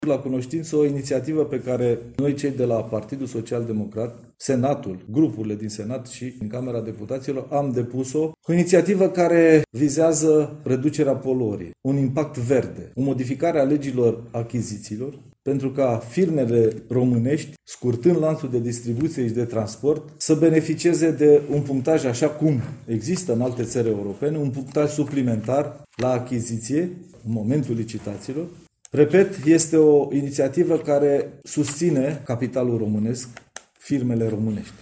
la cunoștință o inițiativă pe care noi, cei de la Partidul Social Democrat, Senatul, grupurile din Senat și în Camera Deputaților, am depus-o. O inițiativă care vizează reducerea poluării, un impact verde, o modificare a legilor achizițiilor, pentru ca firmele românești, scurtând lanțul de distribuție și de transport, să beneficieze de un punctaj, așa cum există în alte țări europene, un punctaj suplimentar la achiziție, în momentul licitațiilor. Repet, este o inițiativă care susține capitalul românesc, firmele românești.